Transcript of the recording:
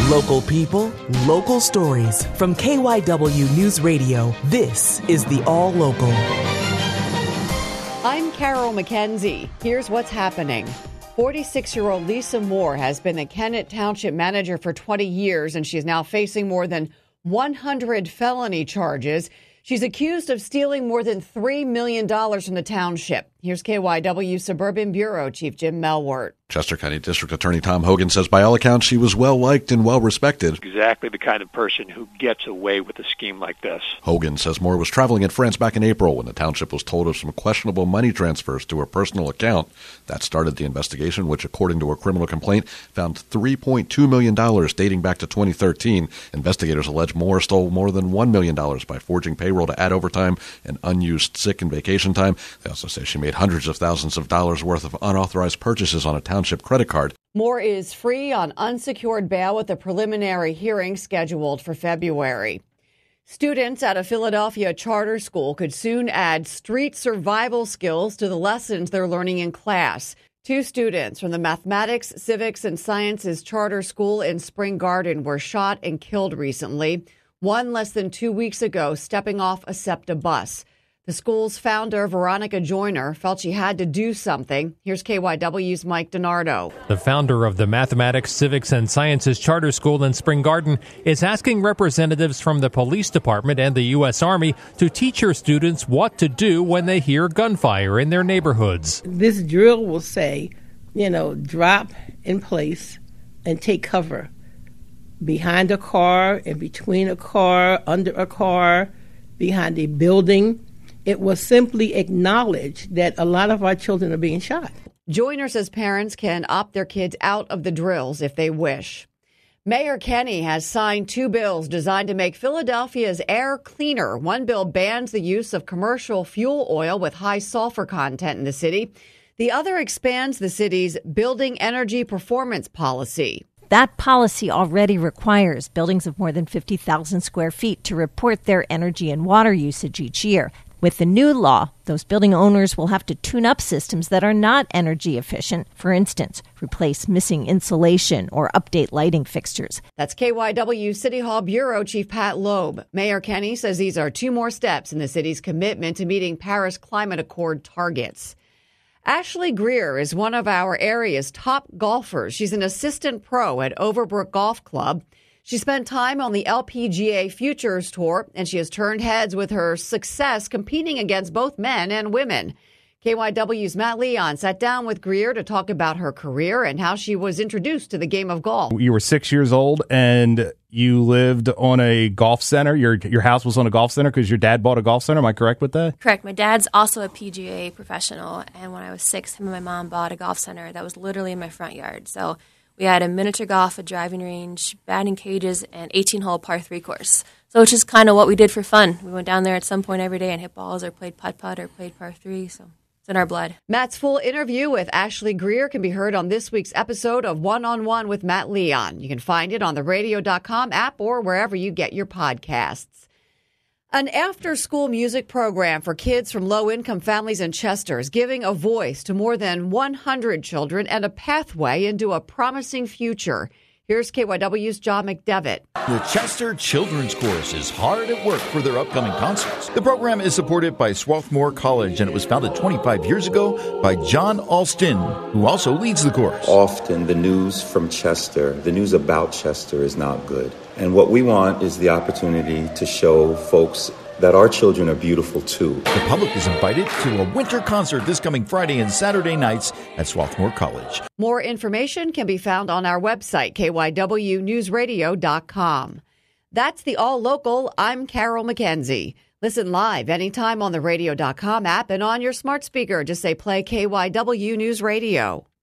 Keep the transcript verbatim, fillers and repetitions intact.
Local people, local stories. From K Y W News Radio, this is the All Local. I'm Carol McKenzie. Here's what's happening. forty-six-year-old Lisa Moore has been the Kennett Township manager for twenty years, and she is now facing more than one hundred felony charges. She's accused of stealing more than three million dollars from the township. Here's K Y W Suburban Bureau Chief Jim Melwert. Chester County District Attorney Tom Hogan says by all accounts she was well-liked and well-respected. Exactly the kind of person who gets away with a scheme like this. Hogan says Moore was traveling in France back in April when the township was told of some questionable money transfers to her personal account. That started the investigation, which, according to a criminal complaint, found three point two million dollars dating back to twenty thirteen. Investigators allege Moore stole more than one million dollars by forging payroll to add overtime and unused sick and vacation time. They also say she made hundreds of thousands of dollars worth of unauthorized purchases on a township credit card. Moore is free on unsecured bail with a preliminary hearing scheduled for February. Students at a Philadelphia charter school could soon add street survival skills to the lessons they're learning in class. Two students from the Mathematics, Civics, and Sciences Charter School in Spring Garden were shot and killed recently. One less than two weeks ago, stepping off a SEPTA bus. The school's founder, Veronica Joyner, felt she had to do something. Here's K Y W's Mike DiNardo. The founder of the Mathematics, Civics, and Sciences Charter School in Spring Garden is asking representatives from the police department and the U S Army to teach her students what to do when they hear gunfire in their neighborhoods. This drill will say, you know, drop in place and take cover behind a car, in between a car, under a car, behind a building. It will simply acknowledge that a lot of our children are being shot. Joyner says parents can opt their kids out of the drills if they wish. Mayor Kenney has signed two bills designed to make Philadelphia's air cleaner. One bill bans the use of commercial fuel oil with high sulfur content in the city. The other expands the city's building energy performance policy. That policy already requires buildings of more than fifty thousand square feet to report their energy and water usage each year. With the new law, those building owners will have to tune up systems that are not energy efficient. For instance, replace missing insulation or update lighting fixtures. That's K Y W City Hall Bureau Chief Pat Loeb. Mayor Kenney says these are two more steps in the city's commitment to meeting Paris Climate Accord targets. Ashley Greer is one of our area's top golfers. She's an assistant pro at Overbrook Golf Club. She spent time on the L P G A Futures Tour, and she has turned heads with her success competing against both men and women. K Y W's Matt Leon sat down with Greer to talk about her career and how she was introduced to the game of golf. You were six years old, and you lived on a golf center. Your your house was on a golf center because your dad bought a golf center. Am I correct with that? Correct. My dad's also a P G A professional, and when I was six, him and my mom bought a golf center that was literally in my front yard. So we had a miniature golf, a driving range, batting cages, and eighteen-hole par three course. So it's just kind of what we did for fun. We went down there at some point every day and hit balls or played putt-putt or played par three, so it's in our blood. Matt's full interview with Ashley Greer can be heard on this week's episode of One-on-One with Matt Leon. You can find it on the radio dot com app or wherever you get your podcasts. An after-school music program for kids from low-income families in Chester is giving a voice to more than one hundred children and a pathway into a promising future. Here's K Y W's John McDevitt. The Chester Children's Chorus is hard at work for their upcoming concerts. The program is supported by Swarthmore College, and it was founded twenty-five years ago by John Alston, who also leads the chorus. Often the news from Chester, the news about Chester is not good. And what we want is the opportunity to show folks that our children are beautiful too. The public is invited to a winter concert this coming Friday and Saturday nights at Swarthmore College. More information can be found on our website, K Y W news radio dot com. That's the All Local. I'm Carol McKenzie. Listen live anytime on the radio dot com app and on your smart speaker. Just say play K Y W News Radio.